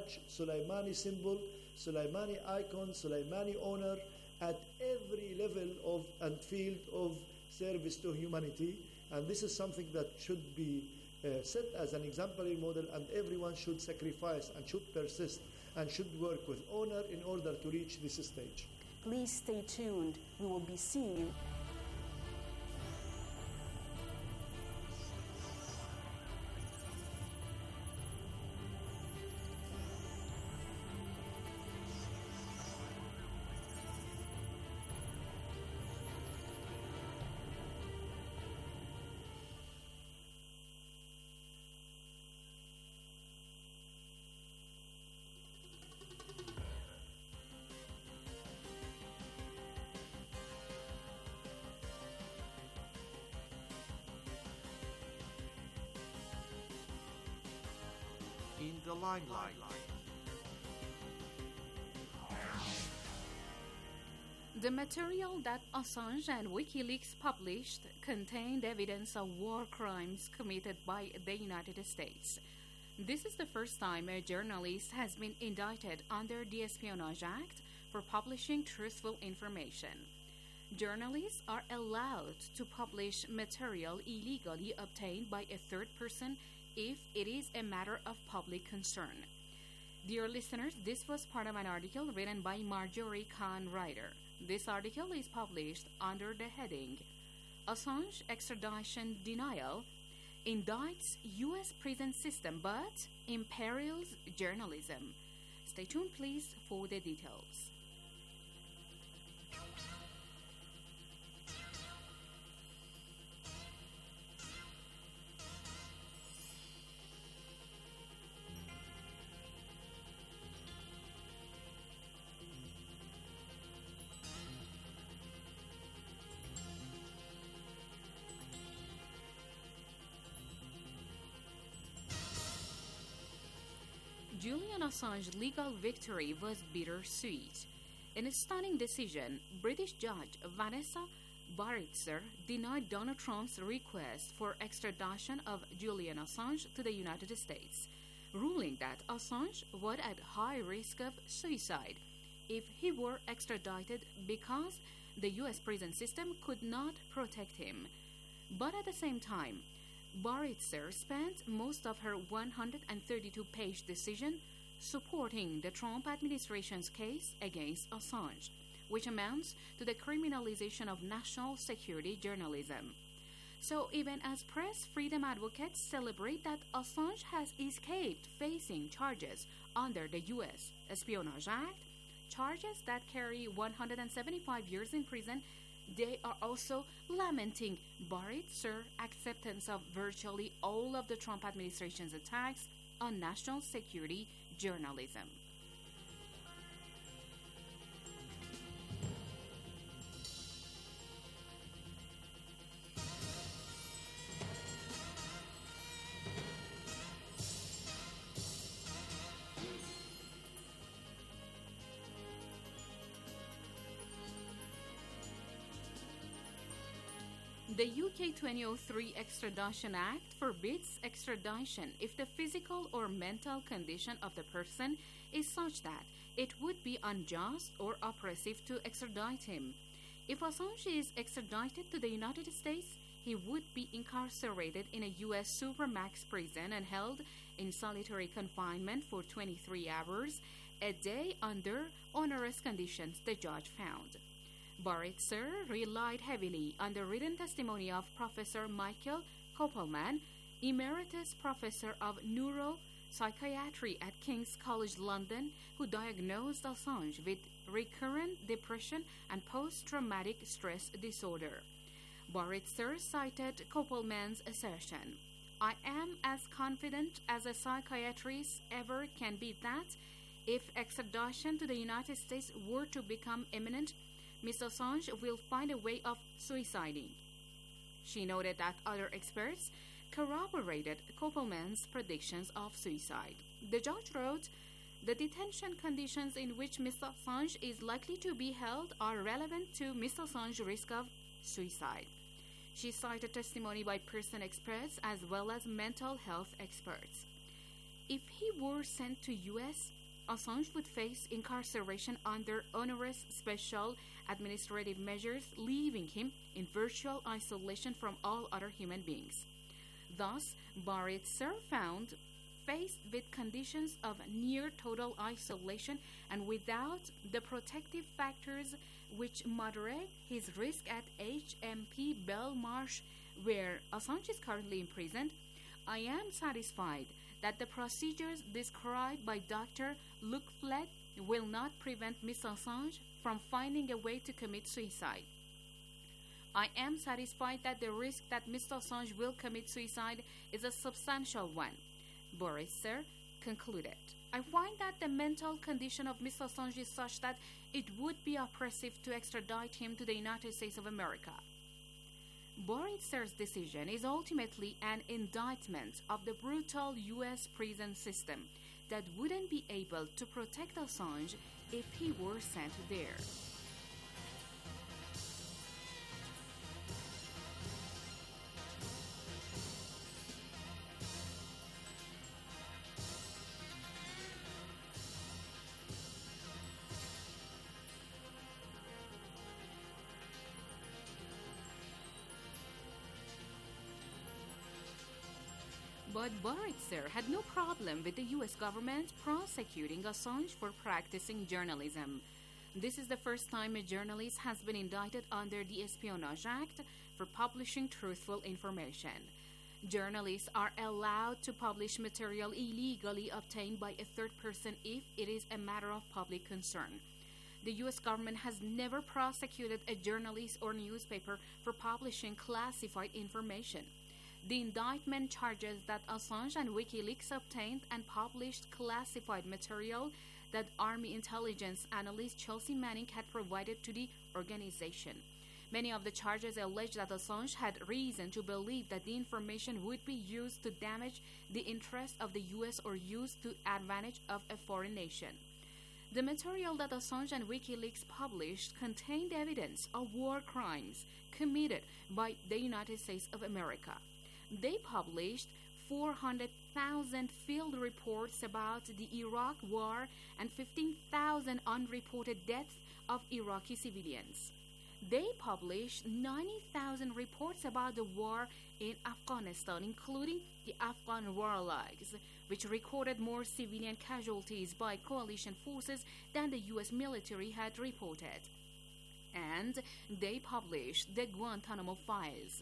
badge, Soleimani symbol, Soleimani icon, Soleimani honor at every level of and field of service to humanity. And this is something that should be set as an exemplary model, and everyone should sacrifice and should persist and should work with honor in order to reach this stage. Please stay tuned. We will be seeing you. In the limelight. The material that Assange and WikiLeaks published contained evidence of war crimes committed by the United States. This is the first time a journalist has been indicted under the Espionage Act for publishing truthful information. Journalists are allowed to publish material illegally obtained by a third person if it is a matter of public concern. Dear listeners, this was part of an article written by Marjorie Kahn Ryder. This article is published under the heading Assange Extradition Denial Indicts U.S. Prison System but Imperils Journalism. Stay tuned, please, for the details. Julian Assange's legal victory was bittersweet. In a stunning decision, British judge Vanessa Baritzer denied Donald Trump's request for extradition of Julian Assange to the United States, ruling that Assange was at high risk of suicide if he were extradited because the U.S. prison system could not protect him. But at the same time, Baritzer spent most of her 132-page decision supporting the Trump administration's case against Assange, which amounts to the criminalization of national security journalism. So even as press freedom advocates celebrate that Assange has escaped facing charges under the U.S. Espionage Act, charges that carry 175 years in prison, they are also lamenting Baritzer's acceptance of virtually all of the Trump administration's attacks on national security journalism. The UK 2003 Extradition Act forbids extradition if the physical or mental condition of the person is such that it would be unjust or oppressive to extradite him. If Assange is extradited to the United States, he would be incarcerated in a U.S. supermax prison and held in solitary confinement for 23 hours a day under onerous conditions, the judge found. Baritzer relied heavily on the written testimony of Professor Michael Koppelman, Emeritus Professor of Neuropsychiatry at King's College London, who diagnosed Assange with recurrent depression and post-traumatic stress disorder. Baritzer cited Koppelman's assertion, "I am as confident as a psychiatrist ever can be that if extradition to the United States were to become imminent, Mr. Assange will find a way of suiciding." She noted that other experts corroborated Koppelman's predictions of suicide. The judge wrote, "The detention conditions in which Mr. Assange is likely to be held are relevant to Mr. Assange's risk of suicide." She cited testimony by prison experts as well as mental health experts. If he were sent to U.S., Assange would face incarceration under onerous special administrative measures, leaving him in virtual isolation from all other human beings. Thus, Baritzer found faced with conditions of near total isolation and without the protective factors which moderate his risk at HMP Belmarsh, where Assange is currently imprisoned, I am satisfied that the procedures described by Dr. Luc Flett will not prevent Mr. Assange from finding a way to commit suicide. I am satisfied that the risk that Mr. Assange will commit suicide is a substantial one, Baritzer concluded. I find that the mental condition of Mr. Assange is such that it would be oppressive to extradite him to the United States of America. Baritzer's decision is ultimately an indictment of the brutal U.S. prison system that wouldn't be able to protect Assange if he were sent there. But Baritzer had no problem with the U.S. government prosecuting Assange for practicing journalism. This is the first time a journalist has been indicted under the Espionage Act for publishing truthful information. Journalists are allowed to publish material illegally obtained by a third person if it is a matter of public concern. The U.S. government has never prosecuted a journalist or newspaper for publishing classified information. The indictment charges that Assange and WikiLeaks obtained and published classified material that Army intelligence analyst Chelsea Manning had provided to the organization. Many of the charges allege that Assange had reason to believe that the information would be used to damage the interests of the U.S. or used to advantage of a foreign nation. The material that Assange and WikiLeaks published contained evidence of war crimes committed by the United States of America. They published 400,000 field reports about the Iraq War and 15,000 unreported deaths of Iraqi civilians. They published 90,000 reports about the war in Afghanistan, including the Afghan War Logs, which recorded more civilian casualties by coalition forces than the U.S. military had reported. And they published the Guantanamo Files,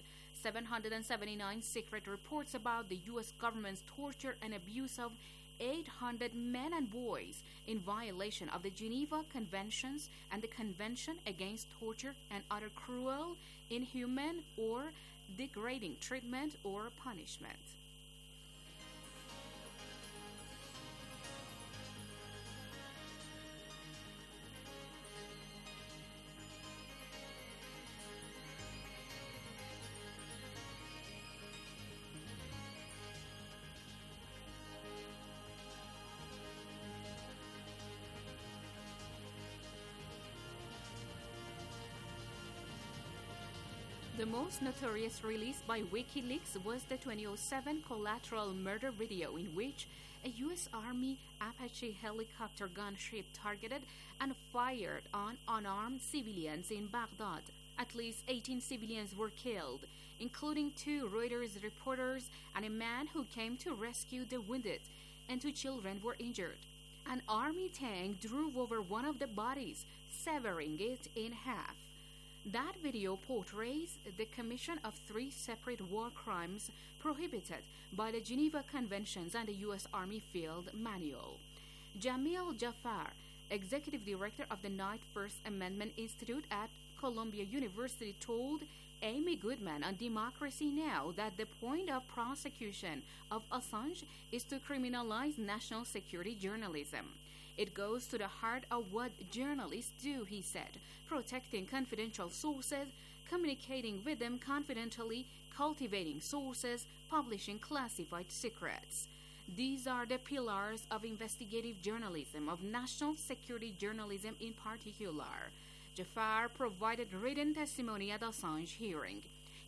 779 secret reports about the U.S. government's torture and abuse of 800 men and boys in violation of the Geneva Conventions and the Convention Against Torture and other cruel, inhuman, or degrading treatment or punishment. The most notorious release by WikiLeaks was the 2007 Collateral Murder video, in which a U.S. Army Apache helicopter gunship targeted and fired on unarmed civilians in Baghdad. At least 18 civilians were killed, including 2 Reuters reporters and a man who came to rescue the wounded, and 2 children were injured. An army tank drove over one of the bodies, severing it in half. That video portrays the commission of 3 separate war crimes prohibited by the Geneva Conventions and the U.S. Army Field Manual. Jamil Jafar, executive director of the Ninth First Amendment Institute at Columbia University, told Amy Goodman on Democracy Now! That the point of prosecution of Assange is to criminalize national security journalism. It goes to the heart of what journalists do, he said, protecting confidential sources, communicating with them confidentially, cultivating sources, publishing classified secrets. These are the pillars of investigative journalism, of national security journalism in particular. Jafar provided written testimony at Assange hearing.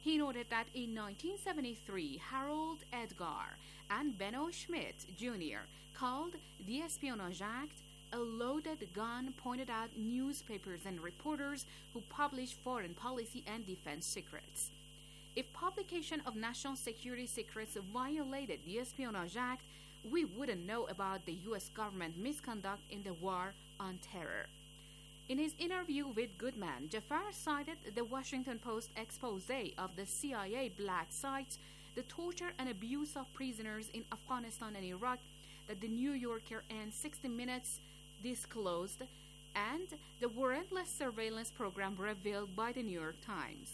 He noted that in 1973, Harold Edgar and Benno Schmidt Jr. called the Espionage Act a loaded gun pointed at newspapers and reporters who publish foreign policy and defense secrets. If publication of national security secrets violated the Espionage Act, we wouldn't know about the U.S. government misconduct in the war on terror. In his interview with Goodman, Jafar cited the Washington Post expose of the CIA black sites, the torture and abuse of prisoners in Afghanistan and Iraq that the New Yorker and 60 Minutes disclosed, and the warrantless surveillance program revealed by the New York Times.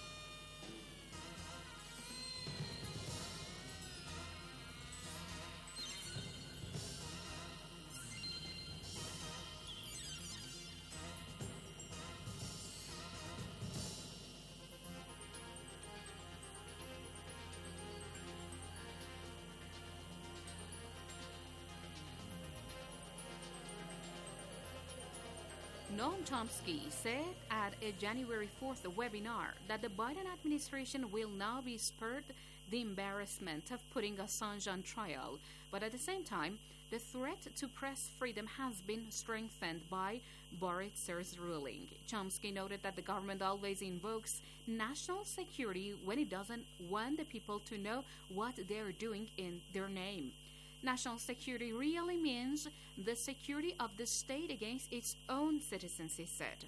Noam Chomsky said at a January 4th webinar that the Biden administration will now be spared the embarrassment of putting Assange on trial, but at the same time, the threat to press freedom has been strengthened by Boritzer's ruling. Chomsky noted that the government always invokes national security when it doesn't want the people to know what they're doing in their name. National security really means the security of the state against its own citizens, he said.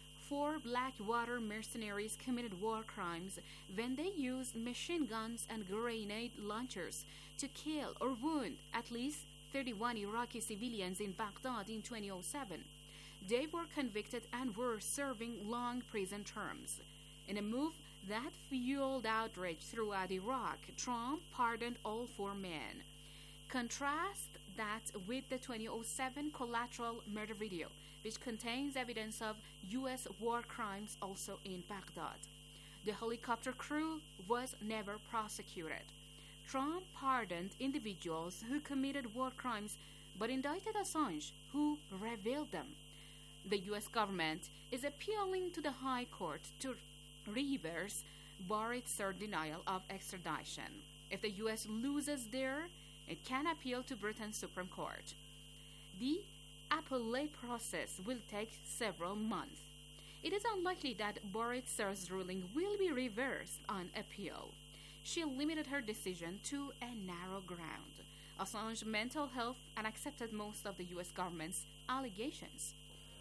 4 Blackwater mercenaries committed war crimes when they used machine guns and grenade launchers to kill or wound at least 31 Iraqi civilians in Baghdad in 2007. They were convicted and were serving long prison terms. In a move that fueled outrage throughout Iraq, Trump pardoned all 4 men. Contrast that with the 2007 collateral murder video, which contains evidence of U.S. war crimes also in Baghdad. The helicopter crew was never prosecuted. Trump pardoned individuals who committed war crimes but indicted Assange, who revealed them. The U.S. government is appealing to the High Court to reverse Boritzer's denial of extradition. If the U.S. loses there, it can appeal to Britain's Supreme Court. The appellate process will take several months. It is unlikely that Boritzer's ruling will be reversed on appeal. She limited her decision to a narrow ground: Assange's mental health, and accepted most of the U.S. government's allegations.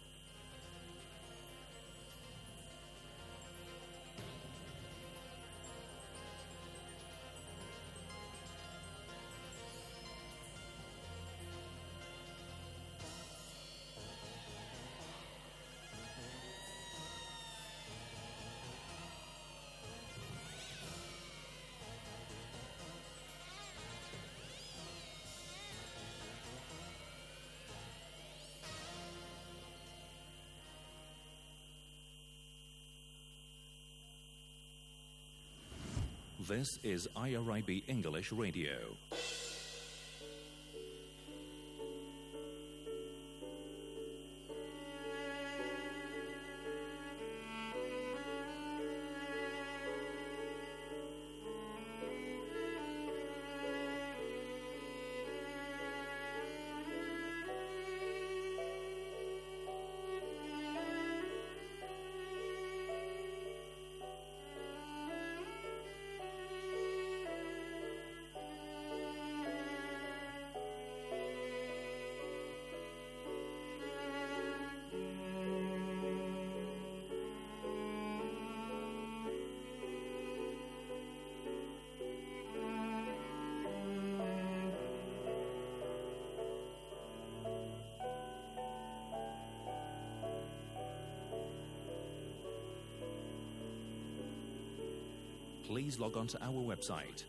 This is IRIB English Radio. Please log on to our website,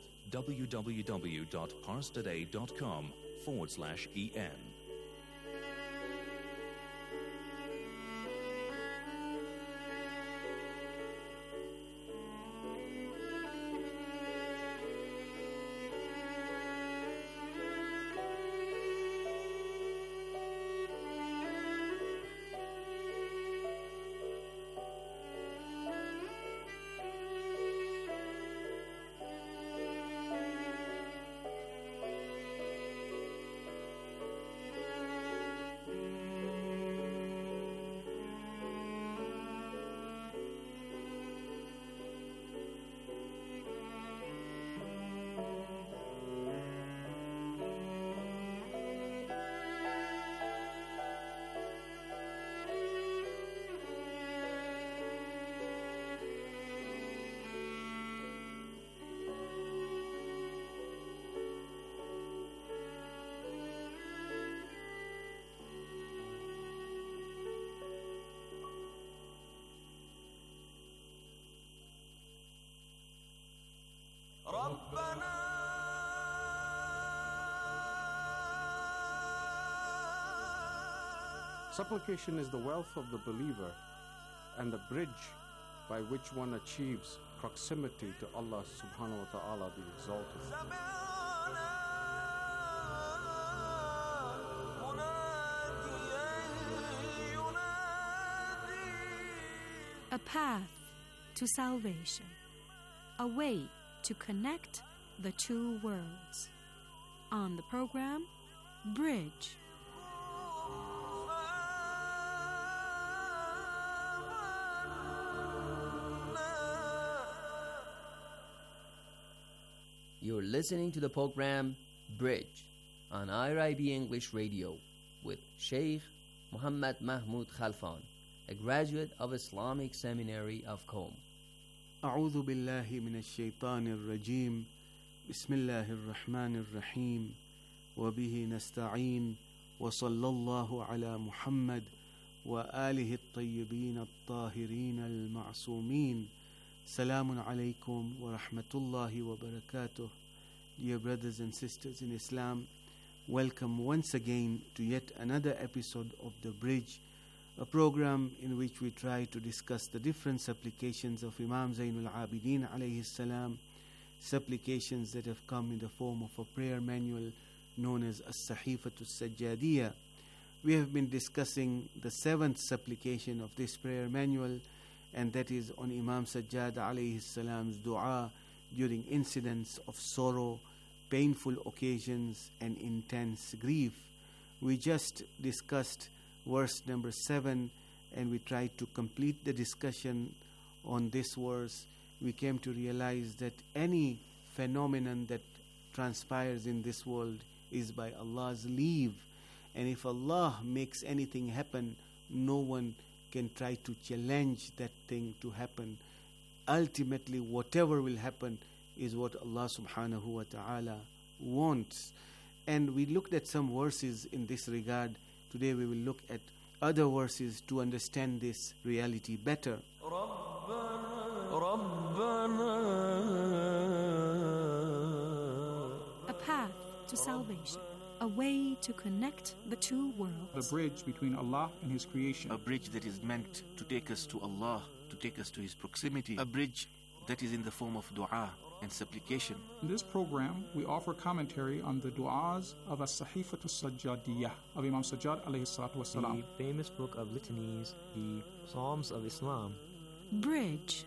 www.parstoday.com/en. Supplication is the wealth of the believer and the bridge by which one achieves proximity to Allah subhanahu wa ta'ala the Exalted. A path to salvation, a way to connect the two worlds. On the program, Bridge. You're listening to the program Bridge on IRIB English Radio with Sheikh Muhammad Mahmoud Khalfan, a graduate of Islamic Seminary of Qom. أعوذ بالله من الشيطان الرجيم بسم الله الرحمن الرحيم وبه نستعين وصلى الله على محمد وآله الطيبين الطاهرين المعصومين. Salamun alaykum wa rahmatullahi wa barakatuh. Dear brothers and sisters in Islam, welcome once again to yet another episode of The Bridge, a program in which we try to discuss the different supplications of Imam Zainul Abidin alayhi salam, supplications that have come in the form of a prayer manual known as As-Sahifatul Sajjadiyah. We have been discussing the 7th supplication of this prayer manual, and that is on Imam Sajjad alayhi salam's dua during incidents of sorrow, painful occasions, and intense grief. We just discussed verse number 7, and we tried to complete the discussion on this verse. We came to realize that any phenomenon that transpires in this world is by Allah's leave, and if Allah makes anything happen, no one can try to challenge that thing to happen. Ultimately, whatever will happen is what Allah subhanahu wa ta'ala wants. And we looked at some verses in this regard. Today we will look at other verses to understand this reality better. A path to salvation, a way to connect the two worlds. The bridge between Allah and His creation. A bridge that is meant to take us to Allah, to take us to His proximity. A bridge that is in the form of dua and supplication. In this program, we offer commentary on the du'as of As-Sahifatul Sajjadiyah of Imam Sajjad alayhi salatu wasalam. The famous book of litanies, the Psalms of Islam. Bridge.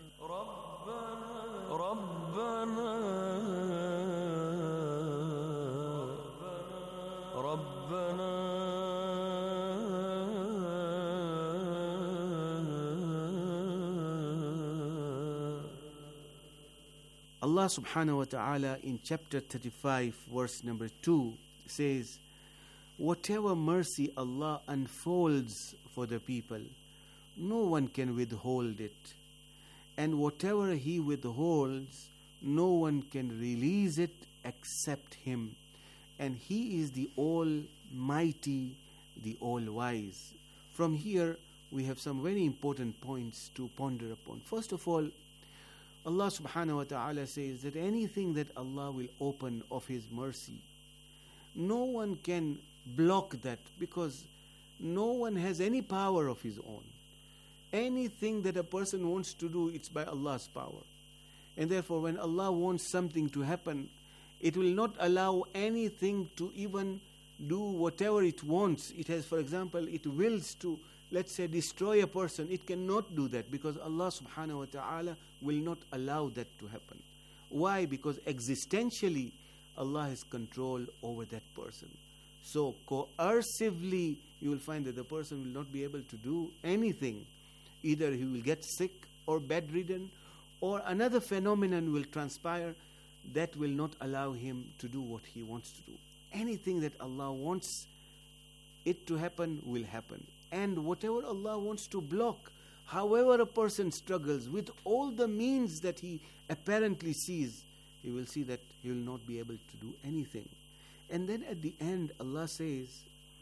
Allah subhanahu wa ta'ala in chapter 35 verse number 2 says, whatever mercy Allah unfolds for the people, no one can withhold it. And whatever He withholds, no one can release it except Him. And He is the Almighty, the All-Wise. From here, we have some very important points to ponder upon. First of all, Allah subhanahu wa ta'ala says that anything that Allah will open of His mercy, no one can block that, because no one has any power of his own. Anything that a person wants to do, it's by Allah's power. And therefore, when Allah wants something to happen, it will not allow anything to even do whatever it wants. It has, for example, it wills to, let's say, destroy a person. It cannot do that, because Allah subhanahu wa ta'ala will not allow that to happen. Why? Because existentially, Allah has control over that person. So coercively, you will find that the person will not be able to do anything. Either he will get sick or bedridden, or another phenomenon will transpire that will not allow him to do what he wants to do. Anything that Allah wants it to happen will happen. And whatever Allah wants to block, however a person struggles with all the means that he apparently sees, he will see that he will not be able to do anything. And then at the end, Allah says,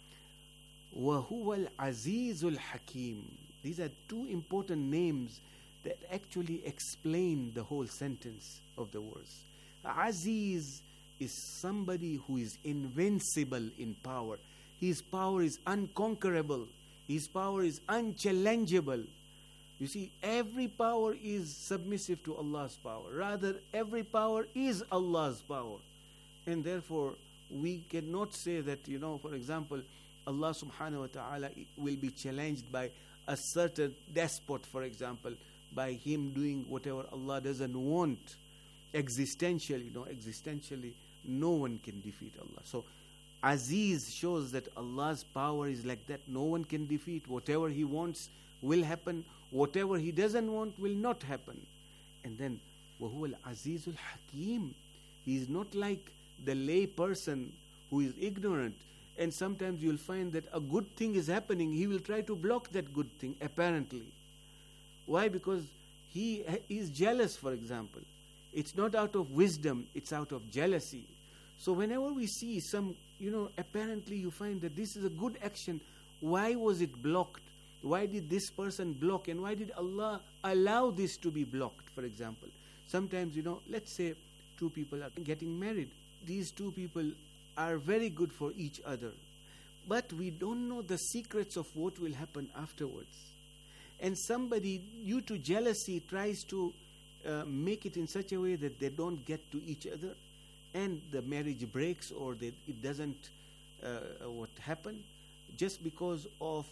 وَهُوَ الْعَزِيزُ الْحَكِيمُ. These are two important names that actually explain the whole sentence of the verse. Aziz is somebody who is invincible in power. His power is unconquerable. His power is unchallengeable. You see, every power is submissive to Allah's power. Rather, every power is Allah's power. And therefore, we cannot say that, for example, Allah subhanahu wa ta'ala will be challenged by a certain despot, for example, by him doing whatever Allah doesn't want. Existentially, no one can defeat Allah. So, Aziz shows that Allah's power is like that. No one can defeat. Whatever He wants will happen. Whatever He doesn't want will not happen. And then, وَهُوَ الْعَزِيزُ الْحَكِيمُ. He is not like the lay person who is ignorant. And sometimes you'll find that a good thing is happening. He will try to block that good thing, apparently. Why? Because he is jealous, for example. It's not out of wisdom, it's out of jealousy. So whenever we see some, apparently you find that this is a good action, why was it blocked? Why did this person block? And why did Allah allow this to be blocked, for example? Sometimes, let's say two people are getting married. These two people are very good for each other. But we don't know the secrets of what will happen afterwards. And somebody, due to jealousy, tries to make it in such a way that they don't get to each other. And the marriage breaks, or it doesn't what happened, just because of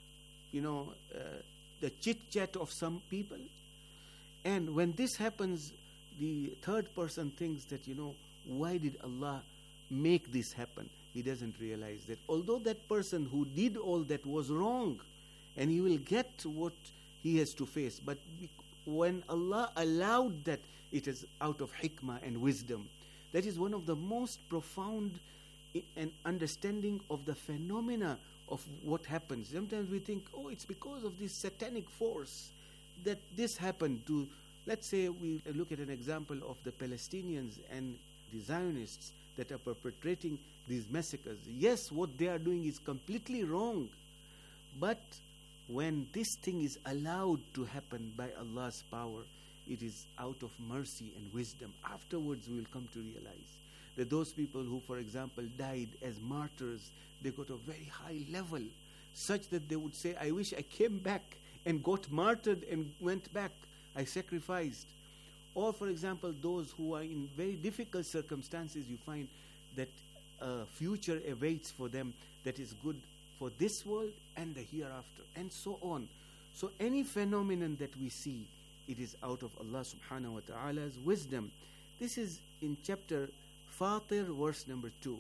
the chit chat of some people. And when this happens, the third person thinks that why did Allah make this happen? He doesn't realize that although that person who did all that was wrong, and he will get what he has to face, but when Allah allowed that, it is out of hikmah and wisdom. That is one of the most profound and understanding of the phenomena of what happens. Sometimes we think, it's because of this satanic force that this happened to, let's say we look at an example of the Palestinians and the Zionists that are perpetrating these massacres. Yes, what they are doing is completely wrong. But when this thing is allowed to happen by Allah's power, it is out of mercy and wisdom. Afterwards, we will come to realize that those people who, for example, died as martyrs, they got a very high level, such that they would say, I wish I came back and got martyred and went back. I sacrificed. Or, for example, those who are in very difficult circumstances, you find that a future awaits for them that is good for this world and the hereafter, and so on. So any phenomenon that we see, it is out of Allah subhanahu wa ta'ala's wisdom. This is in chapter Fatir, verse number 2.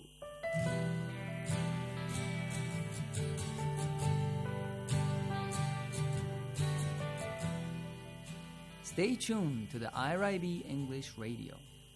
Stay tuned to the IRIB English Radio.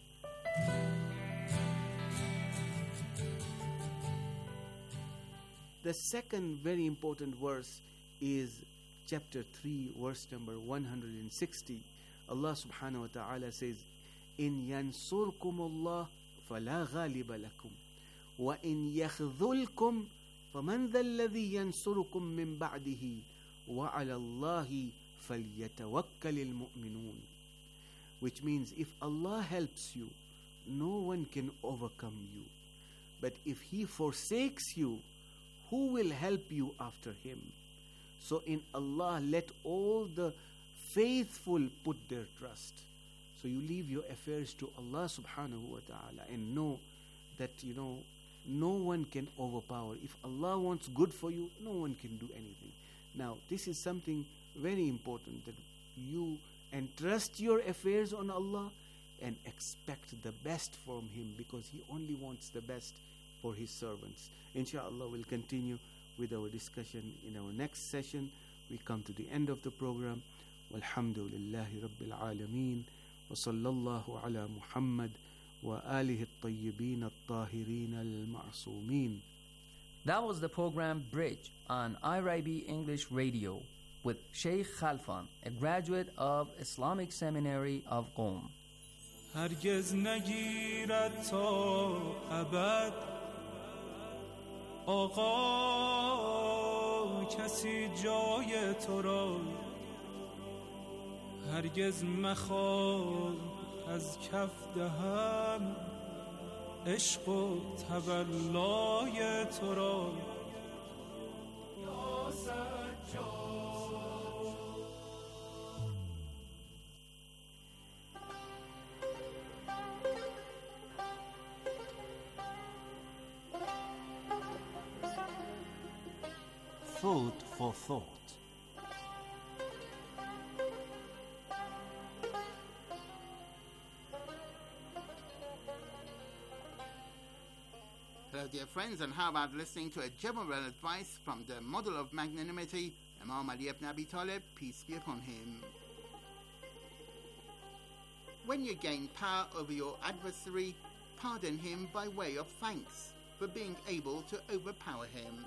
The second very important verse is chapter 3, verse number 160. Allah subhanahu wa ta'ala says, إِن يَنْصُرْكُمُ اللَّهُ فَلَا غَالِبَ لَكُمْ وَإِن يَخْذُلْكُمْ فَمَنْ ذَا الَّذِي يَنْصُرُكُمْ مِنْ بَعْدِهِ وَعَلَى اللَّهِ فَلْيَتَوَكَّلِ الْمُؤْمِنُونَ. Which means, if Allah helps you, no one can overcome you. But if He forsakes you, who will help you after Him? So in Allah, let all the faithful put their trust. So you leave your affairs to Allah subhanahu wa ta'ala and know that, no one can overpower. If Allah wants good for you, no one can do anything. Now, this is something very important, that you entrust your affairs on Allah and expect the best from Him, because He only wants the best for His servants. Inshallah, we'll continue with our discussion in our next session. We come to the end of the program. Walhamdulillahi Rabbil Alameen. Wa sallallahu ala Muhammad wa alihi at-tayyibin at-tahirin al-ma'sumin. That was the program Bridge on IRIB English Radio with Sheikh Khalfan, a graduate of Islamic Seminary of Qom. هرگز نگیرد تا ابد آقا کسی جای تو را هرگز مخواد از کف دهم عشق و تولای تو را یا سجاد. Food for thought. Hello, dear friends, and how about listening to a general advice from the model of magnanimity, Imam Ali ibn Abi Talib, peace be upon him. When you gain power over your adversary, pardon him by way of thanks for being able to overpower him.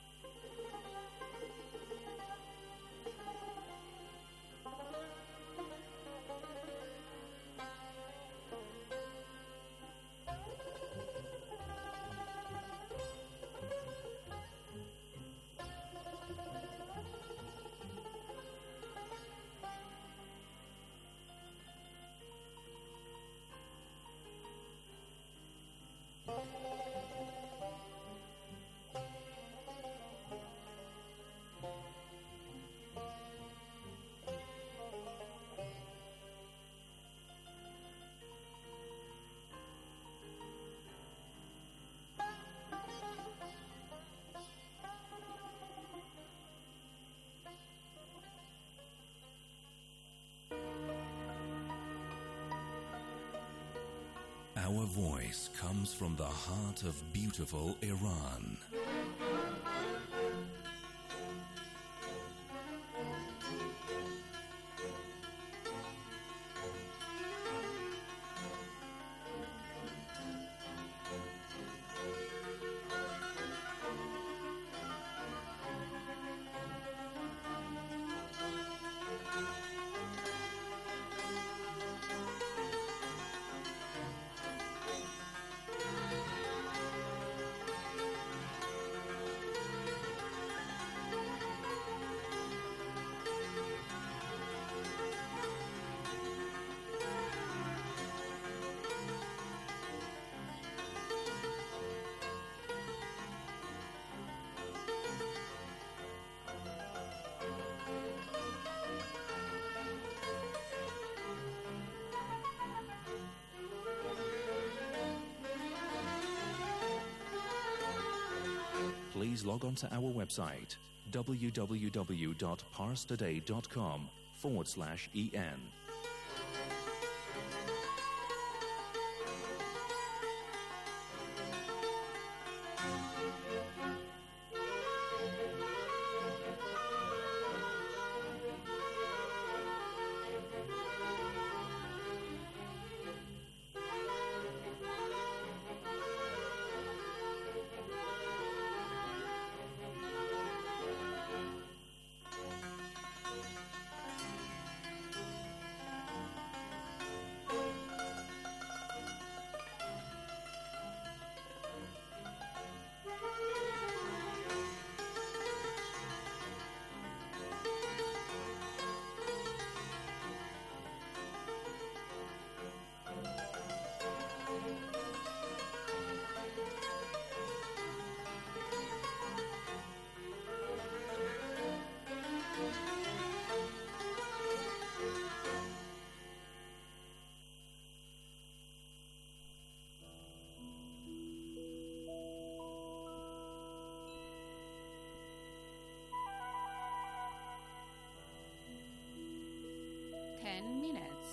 Our voice comes from the heart of beautiful Iran. Please log on to our website www.parstoday.com/en. Minutes.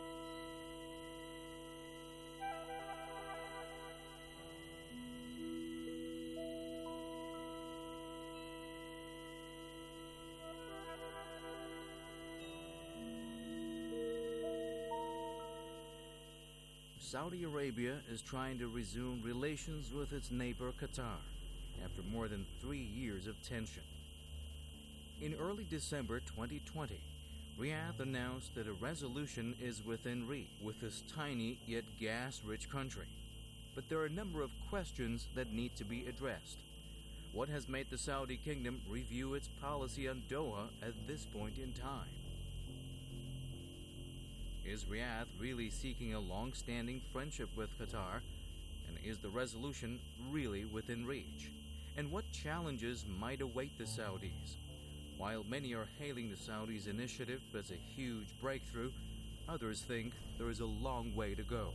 Saudi Arabia is trying to resume relations with its neighbor Qatar after more than 3 years of tension. In early December 2020, Riyadh announced that a resolution is within reach with this tiny yet gas-rich country. But there are a number of questions that need to be addressed. What has made the Saudi kingdom review its policy on Doha at this point in time? Is Riyadh really seeking a long-standing friendship with Qatar? And is the resolution really within reach? And what challenges might await the Saudis? While many are hailing the Saudis' initiative as a huge breakthrough, others think there is a long way to go.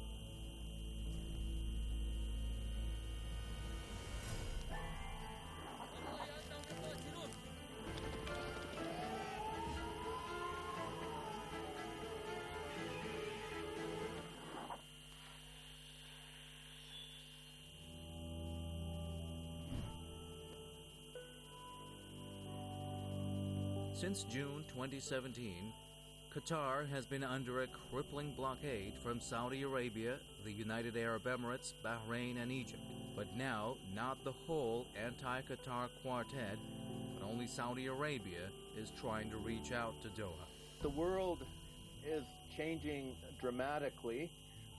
Since June 2017, Qatar has been under a crippling blockade from Saudi Arabia, the United Arab Emirates, Bahrain, and Egypt. But now, not the whole anti-Qatar quartet, but only Saudi Arabia is trying to reach out to Doha. The world is changing dramatically.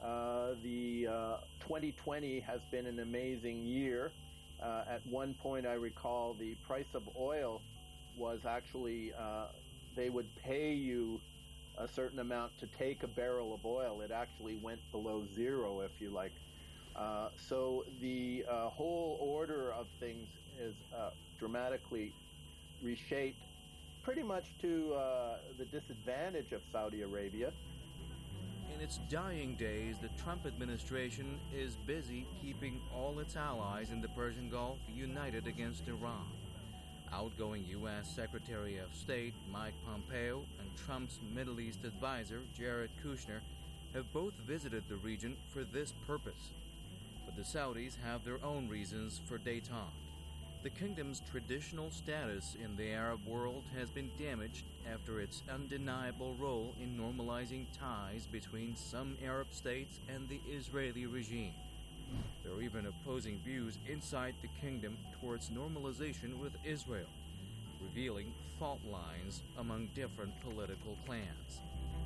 2020 has been an amazing year. At one point, I recall the price of oil was actually, they would pay you a certain amount to take a barrel of oil. It actually went below zero, if you like. So the whole order of things is dramatically reshaped, pretty much to the disadvantage of Saudi Arabia. In its dying days, the Trump administration is busy keeping all its allies in the Persian Gulf united against Iran. Outgoing U.S. Secretary of State Mike Pompeo and Trump's Middle East advisor Jared Kushner have both visited the region for this purpose. But the Saudis have their own reasons for détente. The kingdom's traditional status in the Arab world has been damaged after its undeniable role in normalizing ties between some Arab states and the Israeli regime. There are even opposing views inside the kingdom towards normalization with Israel, revealing fault lines among different political clans.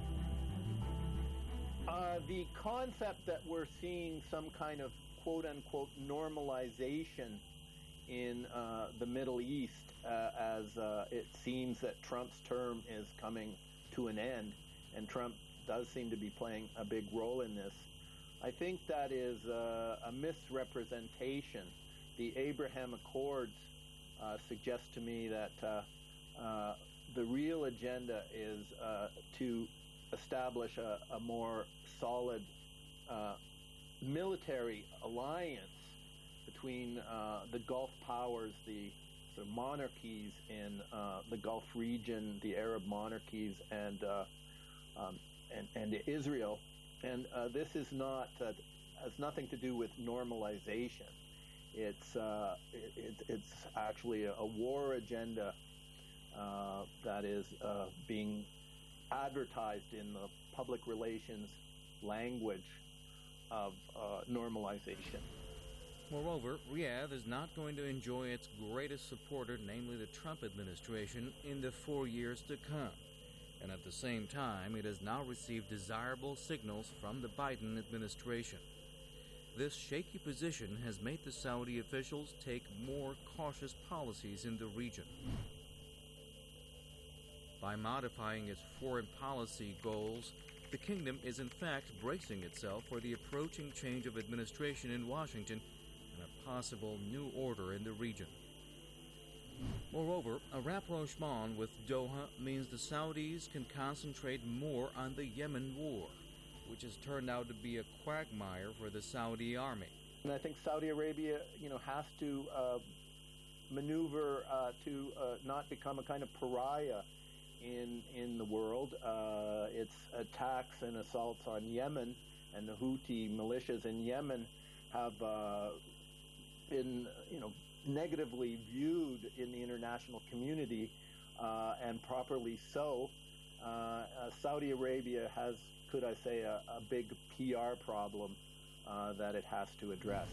The concept that we're seeing some kind of quote-unquote normalization in the Middle East as it seems that Trump's term is coming to an end, and Trump does seem to be playing a big role in this. I think that is a misrepresentation. The Abraham Accords suggest to me that the real agenda is to establish a more solid military alliance between the Gulf powers, the sort of monarchies in the Gulf region, the Arab monarchies, and Israel. And this is not has nothing to do with normalization. It's actually a war agenda that is being advertised in the public relations language of normalization. Moreover, Riyadh is not going to enjoy its greatest supporter, namely the Trump administration, in the 4 years to come. And at the same time, it has now received desirable signals from the Biden administration. This shaky position has made the Saudi officials take more cautious policies in the region. By modifying its foreign policy goals, the kingdom is in fact bracing itself for the approaching change of administration in Washington and a possible new order in the region. Moreover, a rapprochement with Doha means the Saudis can concentrate more on the Yemen war, which has turned out to be a quagmire for the Saudi army. And I think Saudi Arabia, has to maneuver to not become a kind of pariah in the world. Its attacks and assaults on Yemen and the Houthi militias in Yemen have been, negatively viewed in the international community, and properly so. Saudi Arabia has, could I say, a big PR problem that it has to address.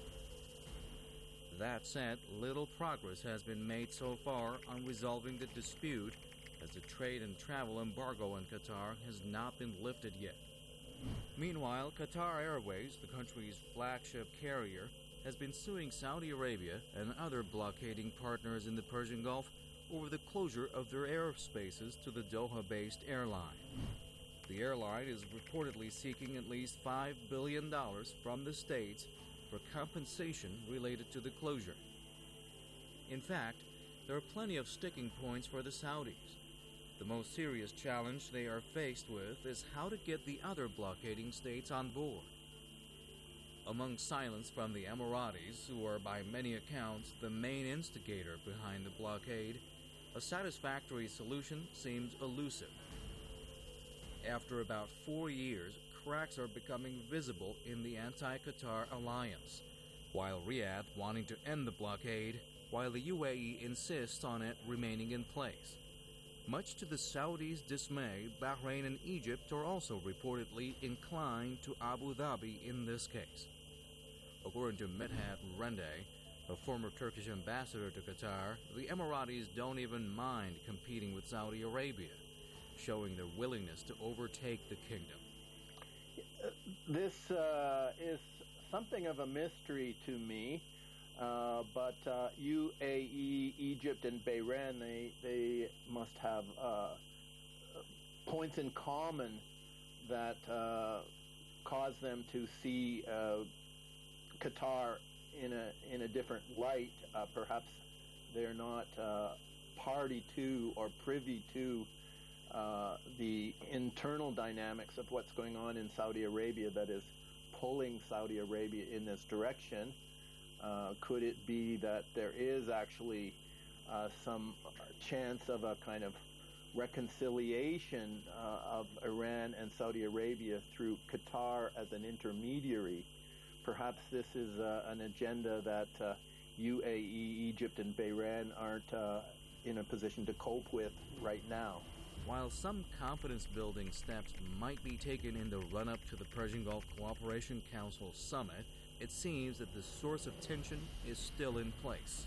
That said, little progress has been made so far on resolving the dispute, as the trade and travel embargo on Qatar has not been lifted yet. Meanwhile, Qatar Airways, the country's flagship carrier, has been suing Saudi Arabia and other blockading partners in the Persian Gulf over the closure of their airspaces to the Doha-based airline. The airline is reportedly seeking at least $5 billion from the states for compensation related to the closure. In fact, there are plenty of sticking points for the Saudis. The most serious challenge they are faced with is how to get the other blockading states on board. Among silence from the Emiratis, who are by many accounts the main instigator behind the blockade, a satisfactory solution seems elusive. After about 4 years, cracks are becoming visible in the anti-Qatar alliance, while Riyadh wanting to end the blockade, while the UAE insists on it remaining in place. Much to the Saudis' dismay, Bahrain and Egypt are also reportedly inclined to Abu Dhabi in this case. According to Medhat Rende, a former Turkish ambassador to Qatar, the Emiratis don't even mind competing with Saudi Arabia, showing their willingness to overtake the kingdom. This is something of a mystery to me, but UAE, Egypt, and Bahrain, they must have points in common that cause them to see Qatar in a different light. Perhaps they're not party to or privy to the internal dynamics of what's going on in Saudi Arabia that is pulling Saudi Arabia in this direction. Could it be that there is actually some chance of a kind of reconciliation of Iran and Saudi Arabia through Qatar as an intermediary? Perhaps this is an agenda that UAE, Egypt, and Bahrain aren't in a position to cope with right now. While some confidence-building steps might be taken in the run-up to the Persian Gulf Cooperation Council summit, it seems that the source of tension is still in place.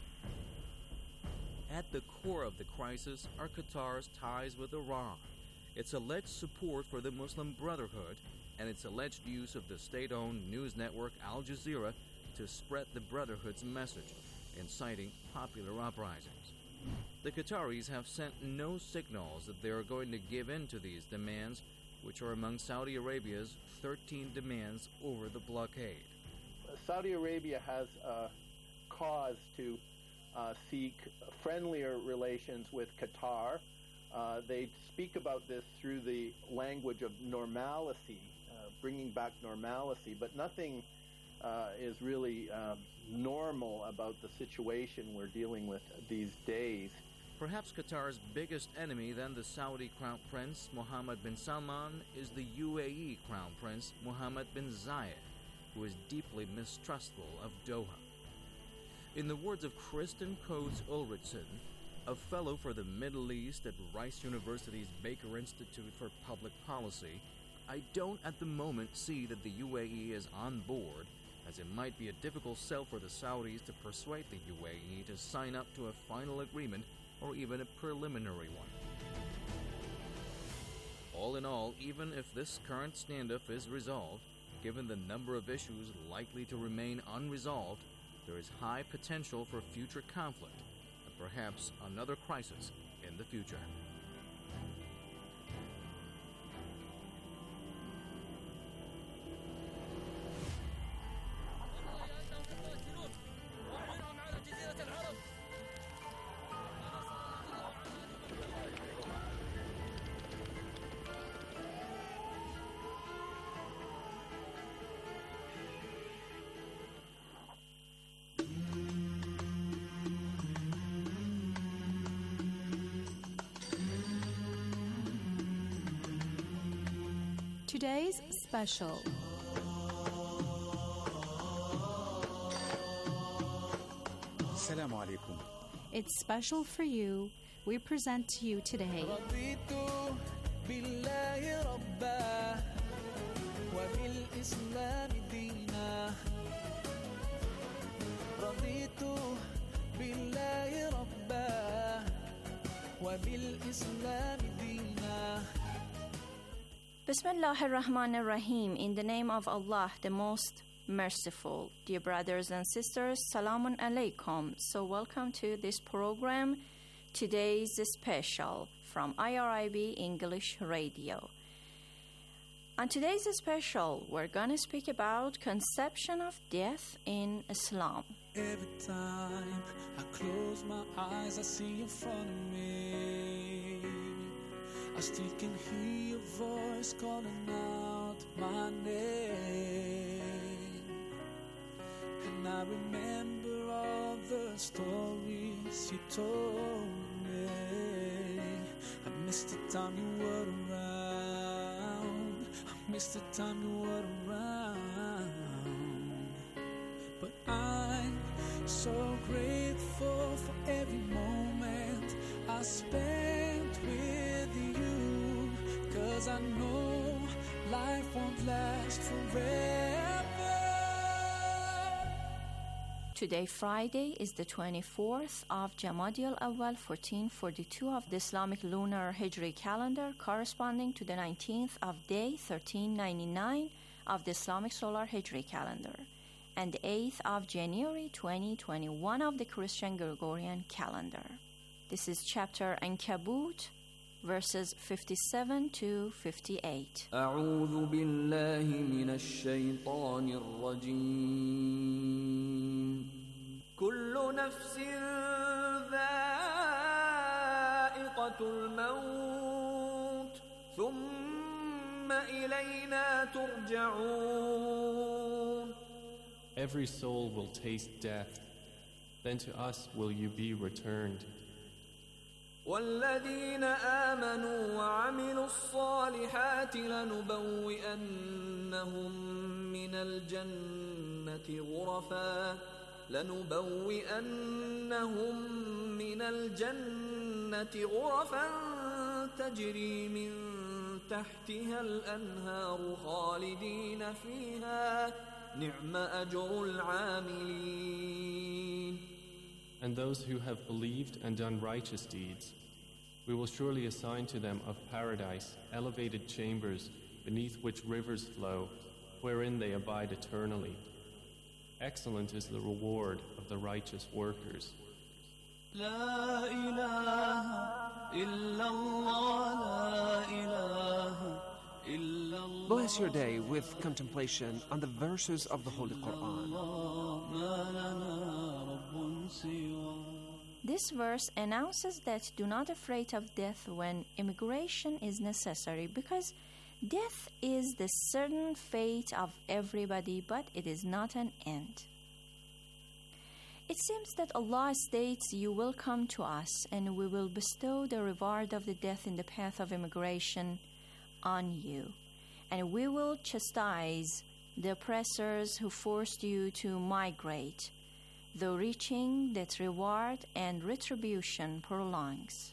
At the core of the crisis are Qatar's ties with Iran, its alleged support for the Muslim Brotherhood, and its alleged use of the state-owned news network Al Jazeera to spread the Brotherhood's message, inciting popular uprisings. The Qataris have sent no signals that they are going to give in to these demands, which are among Saudi Arabia's 13 demands over the blockade. Saudi Arabia has cause to seek friendlier relations with Qatar. They speak about this through the language of normalcy, bringing back normalcy, but nothing is really normal about the situation we're dealing with these days. Perhaps Qatar's biggest enemy than the Saudi Crown Prince Mohammed bin Salman is the UAE Crown Prince Mohammed bin Zayed, who is deeply mistrustful of Doha. In the words of Kristen Coates Ulrichsen, a fellow for the Middle East at Rice University's Baker Institute for Public Policy, I don't at the moment see that the UAE is on board, as it might be a difficult sell for the Saudis to persuade the UAE to sign up to a final agreement or even a preliminary one. All in all, even if this current standoff is resolved, given the number of issues likely to remain unresolved, there is high potential for future conflict and perhaps another crisis in the future. Today's special. Assalamu alaikum. It's special for you. We present to you today. Bismillah ar-Rahman ar-Rahim. In the name of Allah, the most merciful. Dear brothers and sisters, Salamun Alaikum. So welcome to this program. Today's special from IRIB English Radio. On today's special, we're going to speak about conception of death in Islam. Every time I close my eyes, I see in front of me. I still can hear your voice calling out my name. And I remember all the stories you told me. I miss the time you were around. I miss the time you were around. But I'm so grateful for every moment I spent with you, 'cause I know life won't last forever. Today, Friday, is the 24th of Jamadi al-Awwal 1442 of the Islamic lunar Hijri calendar, corresponding to the 19th of day 1399 of the Islamic solar Hijri calendar, and the 8th of January 2021 of the Christian Gregorian calendar. This is chapter Ankabut, verses 57 to 58. أعوذ بالله من الشيطان الرجيم. كل نفس ذائقة الموت ثم إلينا ترجعون. Every soul will taste death, then to us will you be returned. والذين آمنوا وعملوا الصالحات لنبوئنهم من الجنة غرفا تجري من تحتها الأنهار خالدين فيها نعم أجر العاملين. And those who have believed and done righteous deeds, we will surely assign to them of paradise elevated chambers beneath which rivers flow, wherein they abide eternally. Excellent is the reward of the righteous workers. لا إله إلا الله لا إله إلا الله. Bless your day with contemplation on the verses of the Holy Quran. This verse announces that do not afraid of death when immigration is necessary, because death is the certain fate of everybody, but it is not an end. It seems that Allah states, "You will come to us, and we will bestow the reward of the death in the path of immigration on you, and we will chastise the oppressors who forced you to migrate, though reaching that reward and retribution prolongs."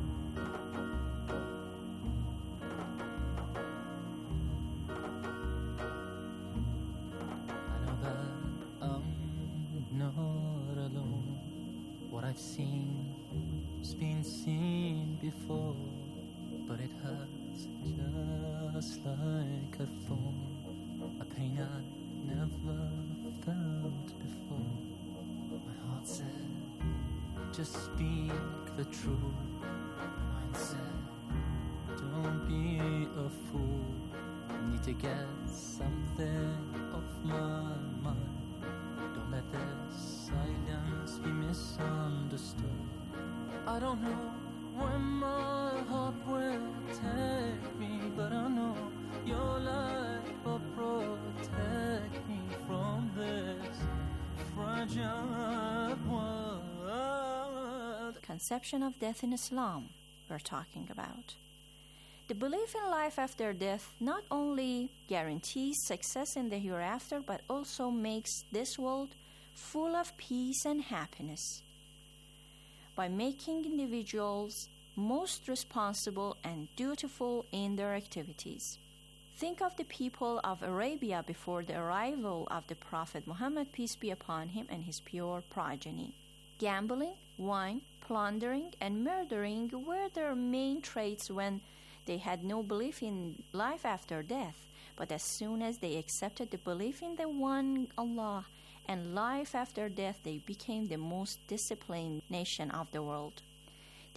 What I've seen has been seen before, but it hurts just like a thorn, a pain I never felt before. My heart said, just speak the truth. My mind said, don't be a fool. I need to get something off my mind. Don't let this silence be misunderstood. I don't know where my heart will take me, but I know your light will protect me from this fragile world. Conception of death in Islam we're talking about. The belief in life after death not only guarantees success in the hereafter, but also makes this world full of peace and happiness by making individuals most responsible and dutiful in their activities. Think of the people of Arabia before the arrival of the Prophet Muhammad, peace be upon him, and his pure progeny. Gambling, wine, plundering, and murdering were their main traits when they had no belief in life after death. But as soon as they accepted the belief in the one Allah and life after death, they became the most disciplined nation of the world.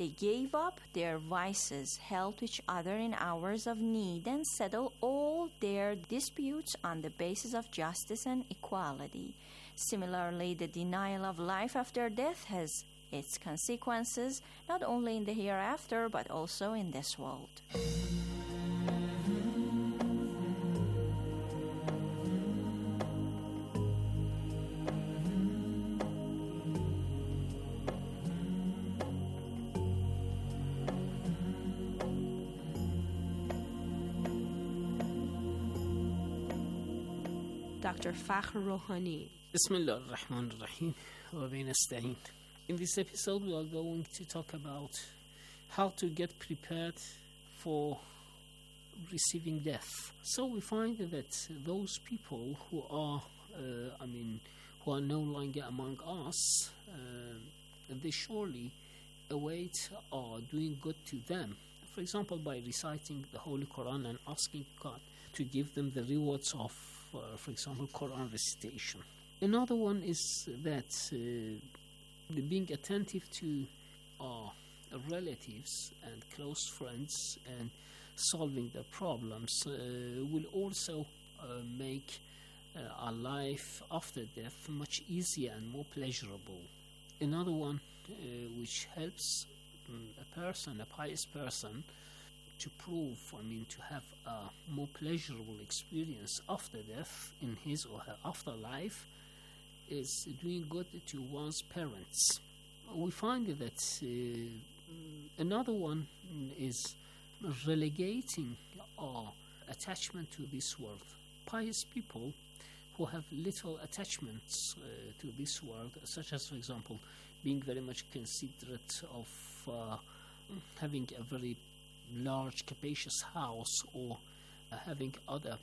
They gave up their vices, helped each other in hours of need, and settled all their disputes on the basis of justice and equality. Similarly, the denial of life after death has its consequences, not only in the hereafter, but also in this world. Dr. Fakhr Rouhani. Bismillah ar-Rahman ar-Rahim wa bi nasta'in. In this episode, we are going to talk about how to get prepared for receiving death. So we find that those people who are, who are no longer among us, they surely await or doing good to them. For example, by reciting the Holy Quran and asking God to give them the rewards of, for example, Quran recitation. Another one is that being attentive to our relatives and close friends and solving their problems will also make our life after death much easier and more pleasurable. Another one which helps a pious person to prove, to have a more pleasurable experience after death in his or her afterlife is doing good to one's parents. We find that another one is relegating our attachment to this world. Pious people who have little attachments to this world, such as, for example, being very much considerate of having a very large, capacious house or having other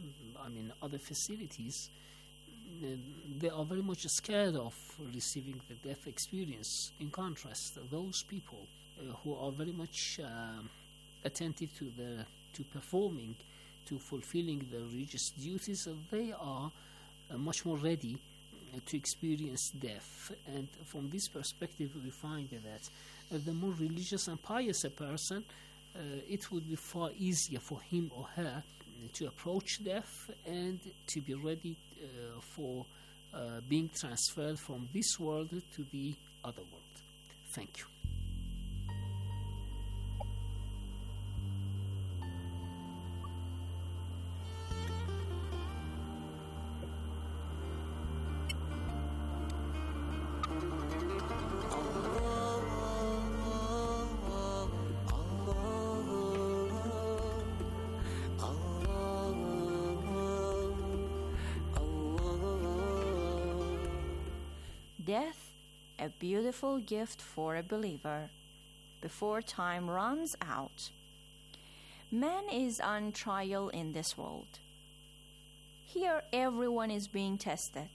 facilities, they are very much scared of receiving the death experience. In contrast, those people who are very much attentive to performing, to fulfilling the religious duties, they are much more ready to experience death. And from this perspective, we find that the more religious and pious a person, it would be far easier for him or her to approach death and to be ready for being transferred from this world to the other world. Thank you. Death, a beautiful gift for a believer before time runs out. Man is on trial in this world. Here, everyone is being tested.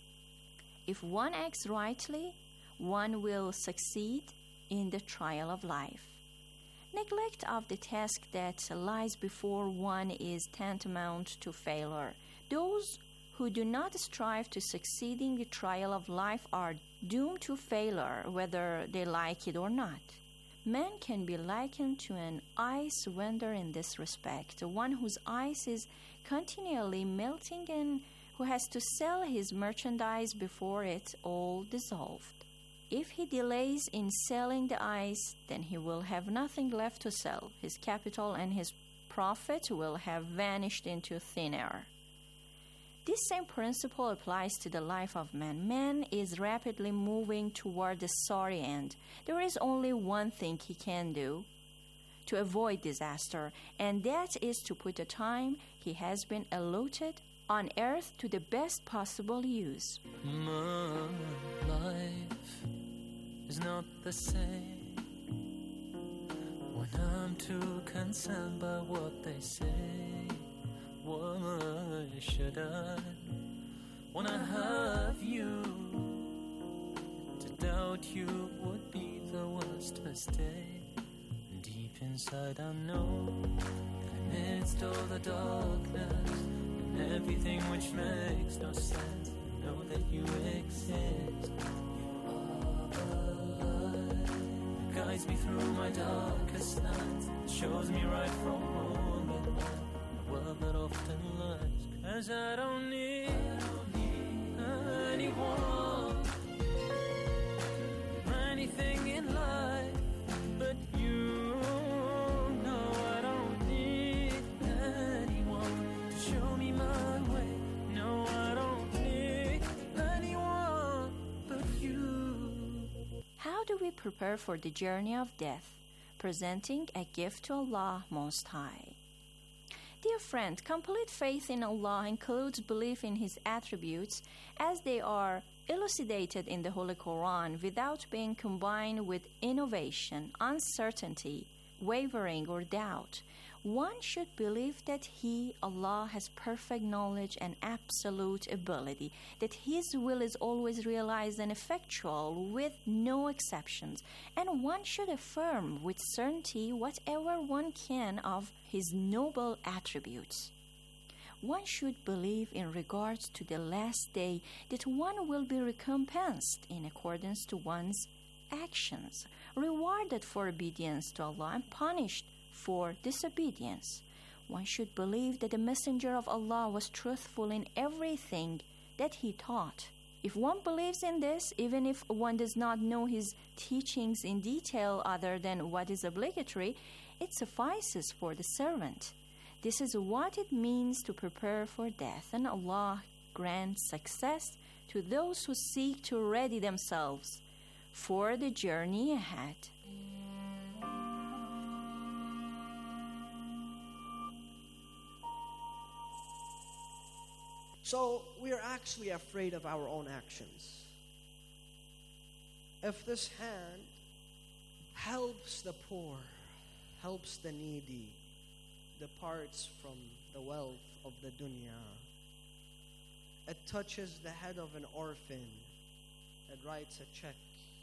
If one acts rightly, one will succeed in the trial of life. Neglect of the task that lies before one is tantamount to failure. Those who do not strive to succeed in the trial of life are doomed to failure, whether they like it or not. Man can be likened to an ice vendor in this respect, one whose ice is continually melting and who has to sell his merchandise before it all dissolved. If he delays in selling the ice, then he will have nothing left to sell. His capital and his profit will have vanished into thin air. This same principle applies to the life of man. Man is rapidly moving toward the sorry end. There is only one thing he can do to avoid disaster, and that is to put the time he has been allotted on earth to the best possible use. My life is not the same when I'm too concerned by what they say. Why should I, when I have you, to doubt you would be the worst mistake? Deep inside I know that amidst all the darkness and everything which makes no sense, I know that you exist. You are alive, guides me through my darkest nights, shows me right from wrong in a world that often lies. 'Cause I don't need anyone, anything in life but you. No, I don't need anyone to show me my way. No, I don't need anyone but you. How do we prepare for the journey of death? Presenting a gift to Allah Most High. Dear friend, complete faith in Allah includes belief in His attributes as they are elucidated in the Holy Quran without being combined with innovation, uncertainty, wavering, or doubt. One should believe that He, Allah, has perfect knowledge and absolute ability, that His will is always realized and effectual with no exceptions, and one should affirm with certainty whatever one can of His noble attributes. One should believe in regards to the last day that one will be recompensed in accordance to one's actions, rewarded for obedience to Allah and punished for disobedience. One should believe that the Messenger of Allah was truthful in everything that he taught. If one believes in this, even if one does not know his teachings in detail other than what is obligatory, it suffices for the servant. This is what it means to prepare for death, and Allah grants success to those who seek to ready themselves for the journey ahead. So we are actually afraid of our own actions. If this hand helps the poor, helps the needy, departs from the wealth of the dunya, it touches the head of an orphan, it writes a check,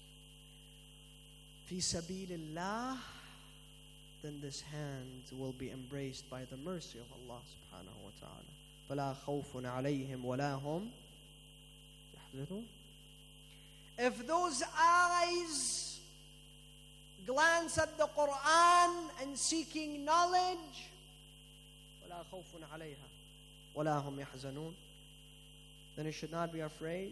fi sabilillah, then this hand will be embraced by the mercy of Allah subhanahu wa ta'ala. فَلَا خَوْفٌ عَلَيْهِمْ وَلَا هُمْ يَحْزَنُونَ. If those eyes glance at the Quran and seeking knowledge, وَلَا خَوْفٌ عَلَيْهَا وَلَا هُمْ يَحْزَنُونَ, then you should not be afraid.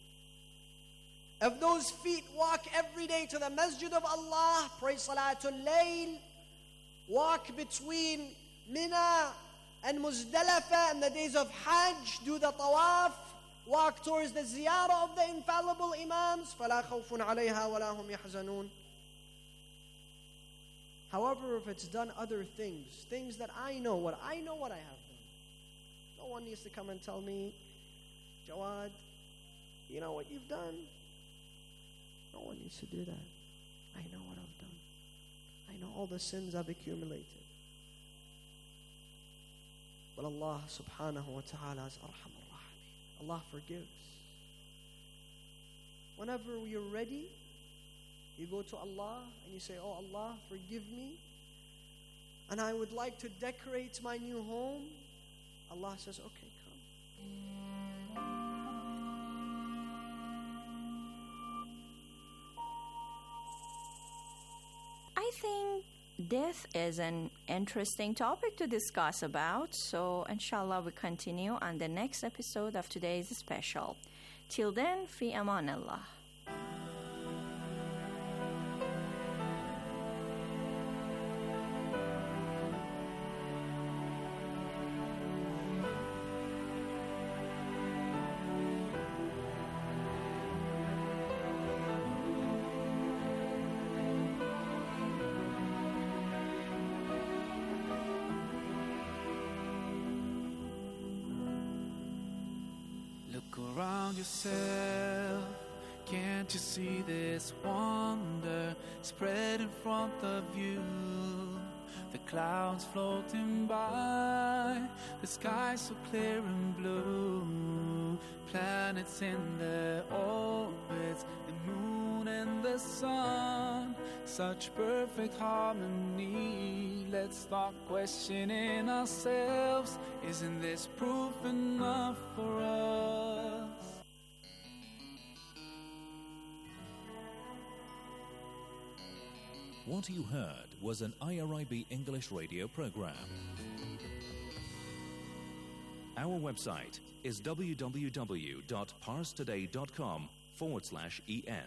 If those feet walk every day to the Masjid of Allah, pray Salatul Layl, walk between Mina and Muzdalifah in the days of Hajj, do the tawaf, walk towards the ziyarah of the infallible Imams, فَلَا خَوْفٌ عَلَيْهَا وَلَا هُمْ يَحْزَنُونَ. However, if it's done other things that I know what I have done, no one needs to come and tell me, Jawad, you know what you've done? No one needs to do that. I know what I've done. I know all the sins I've accumulated. But Allah subhanahu wa ta'ala is Arhamur Rahim. Allah forgives. Whenever you're ready, you go to Allah and you say, oh Allah, forgive me, and I would like to decorate my new home. Allah says, okay, come. I think death is an interesting topic to discuss about, so inshallah we continue on the next episode of today's special. Till then, fi aman Allah. Around yourself, can't you see this wonder spread in front of you? The clouds floating by, the sky so clear and blue, planets in their orbits, the moon and the sun, such perfect harmony. Let's start questioning ourselves, isn't this proof enough for us? What you heard was an IRIB English radio program. Our website is www.parstoday.com/en.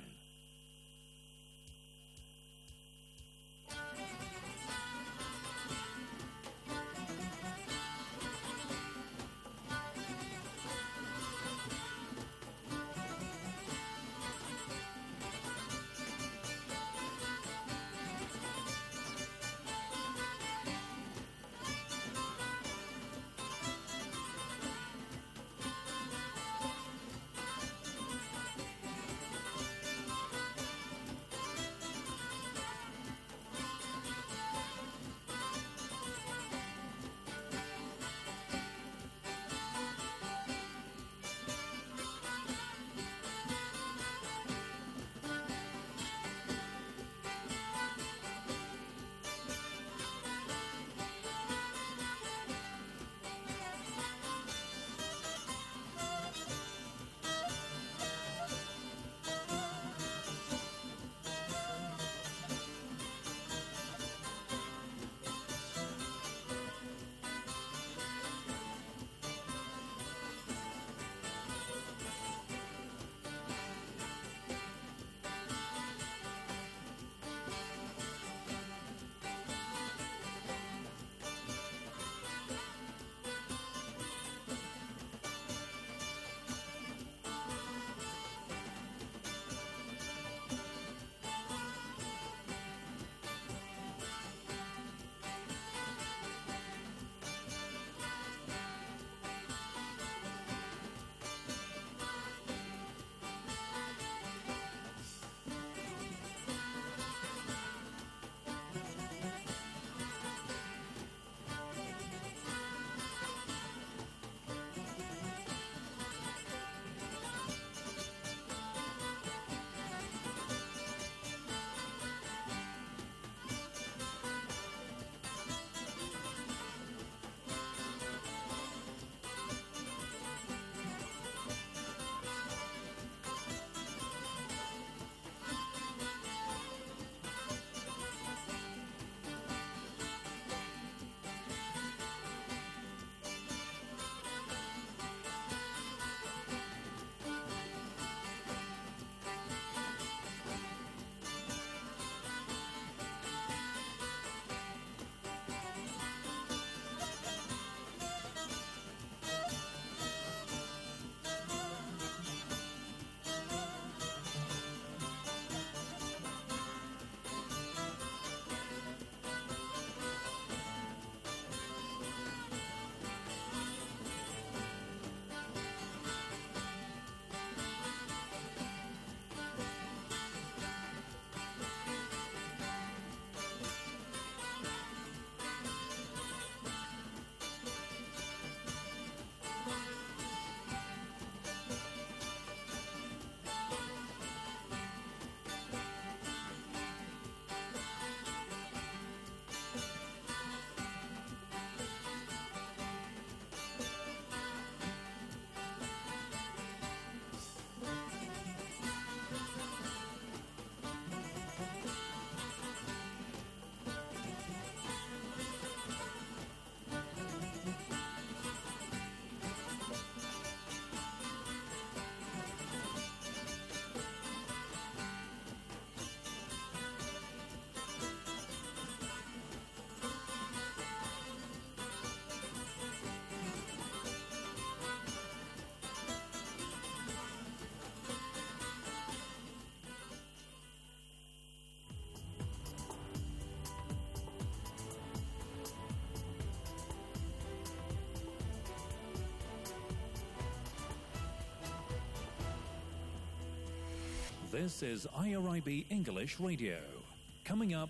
This is IRIB English Radio. Coming up